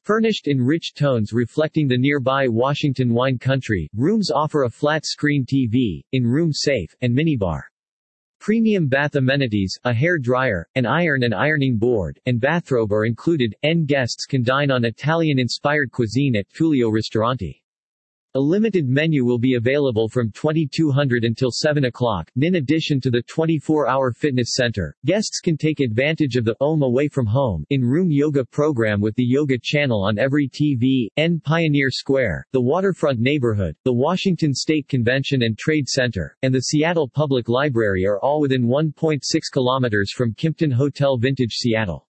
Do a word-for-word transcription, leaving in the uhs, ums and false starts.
Furnished in rich tones reflecting the nearby Washington wine country, rooms offer a flat-screen T V, in-room safe, and minibar. Premium bath amenities, a hair dryer, an iron and ironing board, and bathrobe are included, and guests can dine on Italian-inspired cuisine at Tullio Ristorante. A limited menu will be available from twenty-two hundred until seven o'clock. In addition to the twenty-four hour fitness center, guests can take advantage of the O M Away from Home in-room yoga program with the Yoga Channel on every T V. N Pioneer Square, the Waterfront Neighborhood, the Washington State Convention and Trade Center, and the Seattle Public Library are all within one point six kilometers from Kimpton Hotel Vintage Seattle.